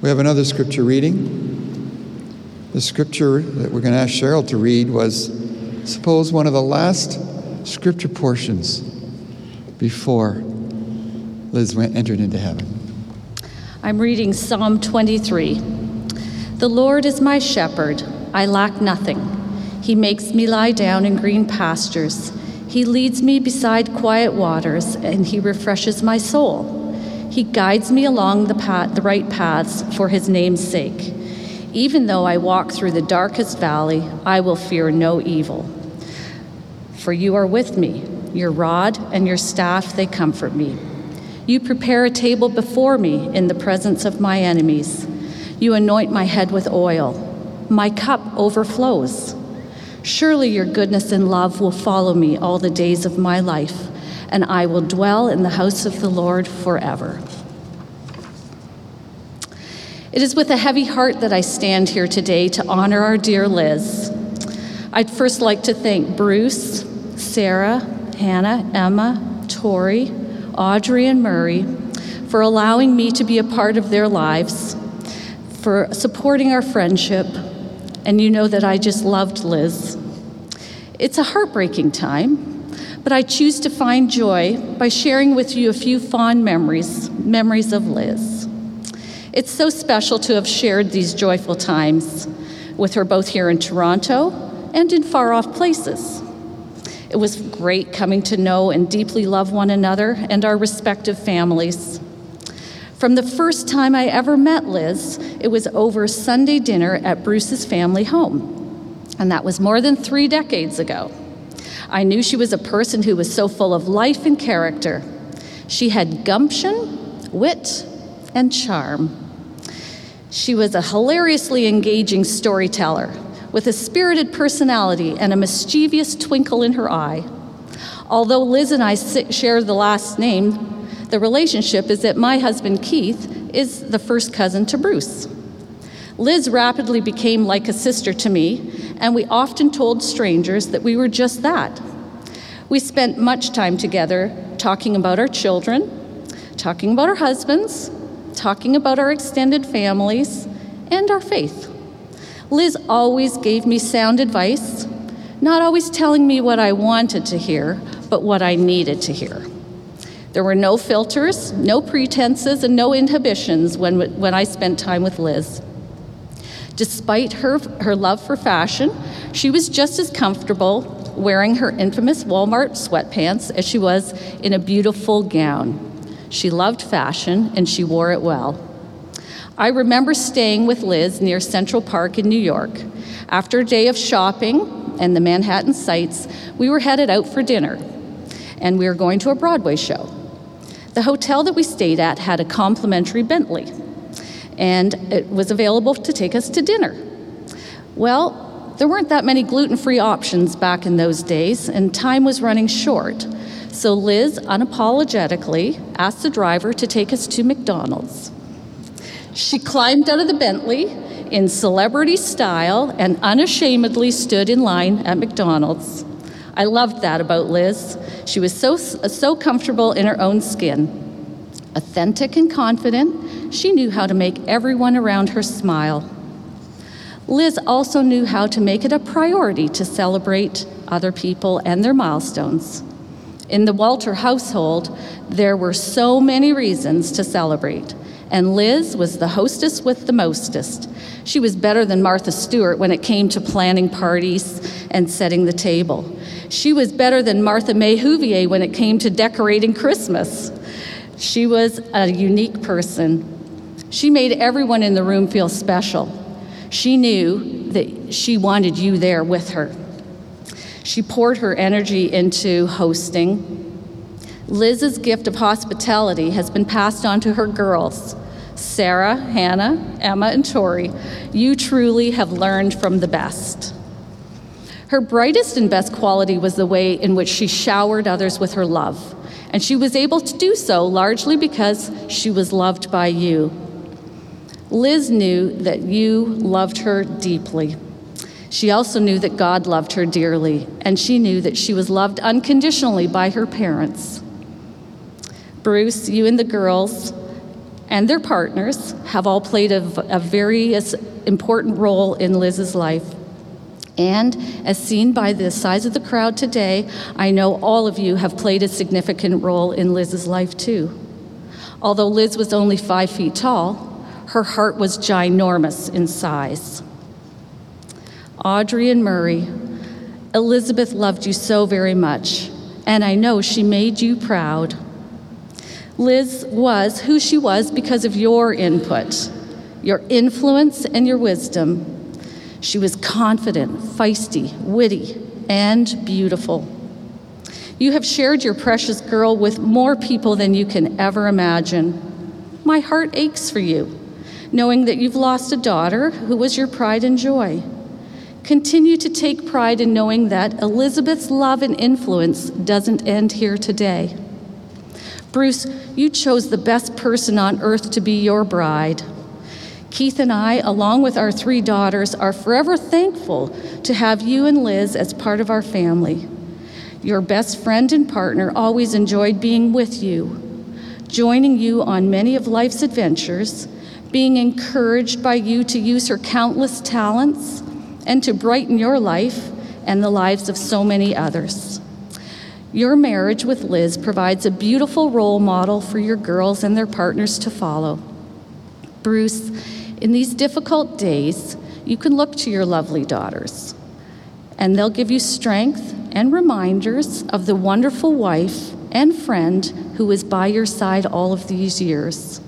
We have another scripture reading. The scripture that we're going to ask Cheryl to read was, suppose, one of the last scripture portions before Liz entered into heaven. I'm reading Psalm 23. The Lord is my shepherd, I lack nothing. He makes me lie down in green pastures. He leads me beside quiet waters, and he refreshes my soul. He guides me along the right paths for his name's sake. Even though I walk through the darkest valley, I will fear no evil. For you are with me. Your rod and your staff, they comfort me. You prepare a table before me in the presence of my enemies. You anoint my head with oil. My cup overflows. Surely your goodness and love will follow me all the days of my life, and I will dwell in the house of the Lord forever. It is with a heavy heart that I stand here today to honor our dear Liz. I'd first like to thank Bruce, Sarah, Hannah, Emma, Tori, Audrey, and Murray for allowing me to be a part of their lives, for supporting our friendship, and you know that I just loved Liz. It's a heartbreaking time, but I choose to find joy by sharing with you a few fond memories of Liz. It's so special to have shared these joyful times with her both here in Toronto and in far-off places. It was great coming to know and deeply love one another and our respective families. From the first time I ever met Liz, it was over Sunday dinner at Bruce's family home, and that was more than 3 decades ago. I knew she was a person who was so full of life and character. She had gumption, wit, and charm. She was a hilariously engaging storyteller with a spirited personality and a mischievous twinkle in her eye. Although Liz and I share the last name, the relationship is that my husband, Keith, is the first cousin to Bruce. Liz rapidly became like a sister to me, and we often told strangers that we were just that. We spent much time together talking about our children, talking about our husbands, talking about our extended families, and our faith. Liz always gave me sound advice, not always telling me what I wanted to hear, but what I needed to hear. There were no filters, no pretenses, and no inhibitions when I spent time with Liz. Despite her love for fashion, she was just as comfortable wearing her infamous Walmart sweatpants as she was in a beautiful gown. She loved fashion, and she wore it well. I remember staying with Liz near Central Park in New York. After a day of shopping and the Manhattan sights, we were headed out for dinner, and we were going to a Broadway show. The hotel that we stayed at had a complimentary Bentley, and it was available to take us to dinner. Well, there weren't that many gluten-free options back in those days, and time was running short. So Liz unapologetically asked the driver to take us to McDonald's. She climbed out of the Bentley in celebrity style and unashamedly stood in line at McDonald's. I loved that about Liz. She was so comfortable in her own skin. Authentic and confident, she knew how to make everyone around her smile. Liz also knew how to make it a priority to celebrate other people and their milestones. In the Walter household, there were so many reasons to celebrate, and Liz was the hostess with the mostest. She was better than Martha Stewart when it came to planning parties and setting the table. She was better than Martha May Whovier when it came to decorating Christmas. She was a unique person. She made everyone in the room feel special. She knew that she wanted you there with her. She poured her energy into hosting. Liz's gift of hospitality has been passed on to her girls, Sarah, Hannah, Emma, and Tori. You truly have learned from the best. Her brightest and best quality was the way in which she showered others with her love, and she was able to do so largely because she was loved by you. Liz knew that you loved her deeply. She also knew that God loved her dearly, and she knew that she was loved unconditionally by her parents. Bruce, you and the girls and their partners have all played a very important role in Liz's life. And as seen by the size of the crowd today, I know all of you have played a significant role in Liz's life too. Although Liz was only 5 feet tall, her heart was ginormous in size. Audrey and Murray, Elizabeth loved you so very much, and I know she made you proud. Liz was who she was because of your input, your influence, and your wisdom. She was confident, feisty, witty, and beautiful. You have shared your precious girl with more people than you can ever imagine. My heart aches for you, knowing that you've lost a daughter who was your pride and joy. Continue to take pride in knowing that Elizabeth's love and influence doesn't end here today. Bruce, you chose the best person on earth to be your bride. Keith and I, along with our 3 daughters, are forever thankful to have you and Liz as part of our family. Your best friend and partner always enjoyed being with you, joining you on many of life's adventures, being encouraged by you to use her countless talents and to brighten your life and the lives of so many others. Your marriage with Liz provides a beautiful role model for your girls and their partners to follow. Bruce, in these difficult days, you can look to your lovely daughters, and they'll give you strength and reminders of the wonderful wife and friend who is by your side all of these years.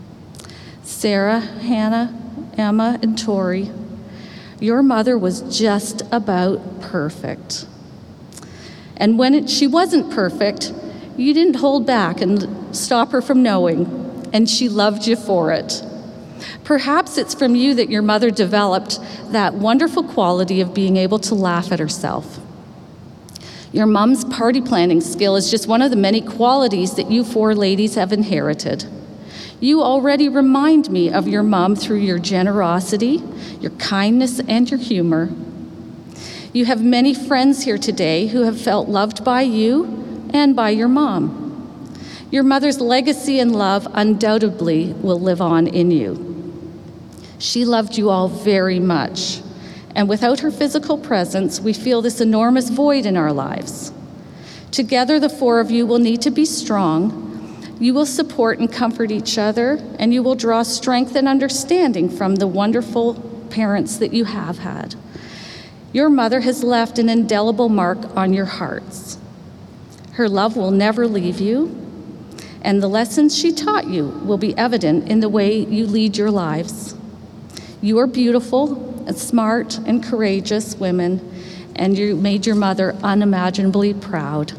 Sarah, Hannah, Emma, and Tori, your mother was just about perfect. And when she wasn't perfect, you didn't hold back and stop her from knowing, and she loved you for it. Perhaps it's from you that your mother developed that wonderful quality of being able to laugh at herself. Your mom's party planning skill is just one of the many qualities that you 4 ladies have inherited. You already remind me of your mom through your generosity, your kindness, and your humor. You have many friends here today who have felt loved by you and by your mom. Your mother's legacy and love undoubtedly will live on in you. She loved you all very much, and without her physical presence, we feel this enormous void in our lives. Together, the 4 of you will need to be strong. You will support and comfort each other, and you will draw strength and understanding from the wonderful parents that you have had. Your mother has left an indelible mark on your hearts. Her love will never leave you, and the lessons she taught you will be evident in the way you lead your lives. You are beautiful and smart and courageous women, and you made your mother unimaginably proud.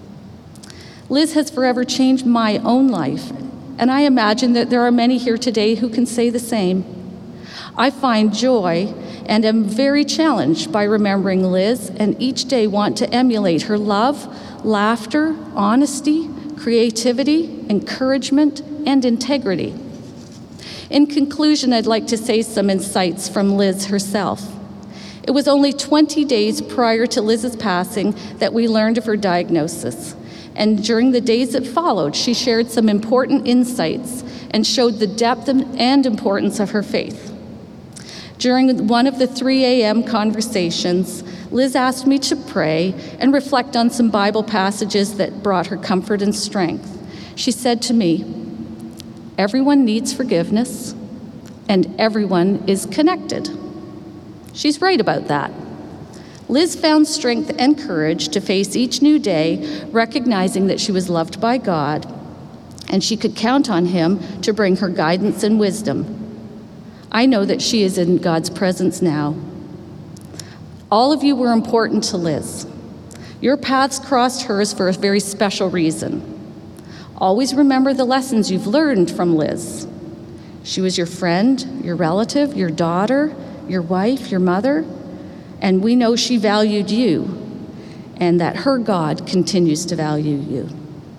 Liz has forever changed my own life, and I imagine that there are many here today who can say the same. I find joy and am very challenged by remembering Liz, and each day want to emulate her love, laughter, honesty, creativity, encouragement, and integrity. In conclusion, I'd like to say some insights from Liz herself. It was only 20 days prior to Liz's passing that we learned of her diagnosis. And during the days that followed, she shared some important insights and showed the depth and importance of her faith. During one of the 3 a.m. conversations, Liz asked me to pray and reflect on some Bible passages that brought her comfort and strength. She said to me, "Everyone needs forgiveness, and everyone is connected." She's right about that. Liz found strength and courage to face each new day, recognizing that she was loved by God, and she could count on Him to bring her guidance and wisdom. I know that she is in God's presence now. All of you were important to Liz. Your paths crossed hers for a very special reason. Always remember the lessons you've learned from Liz. She was your friend, your relative, your daughter, your wife, your mother, and we know she valued you, and that her God continues to value you.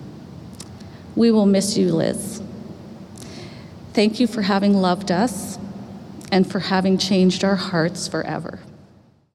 We will miss you, Liz. Thank you for having loved us and for having changed our hearts forever.